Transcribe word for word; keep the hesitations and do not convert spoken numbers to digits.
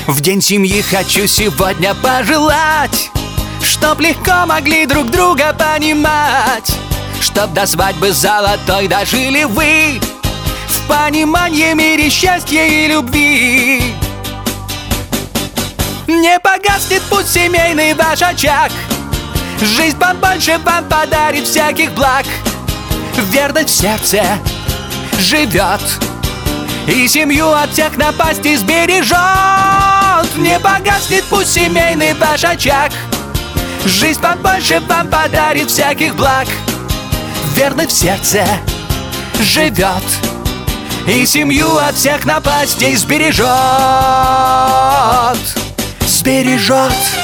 В день семьи хочу сегодня пожелать, чтоб легко могли друг друга понимать, чтоб до свадьбы золотой дожили вы в понимании, мире, счастья и любви. Не погаснет пусть семейный ваш очаг, жизнь побольше вам подарит всяких благ. Верность в сердце живет и семью от всех напастей сбережет. Не погаснет пусть семейный ваш очаг, жизнь побольше вам подарит всяких благ. Верность в сердце живет и семью от всех напастей сбережет. Сбережет.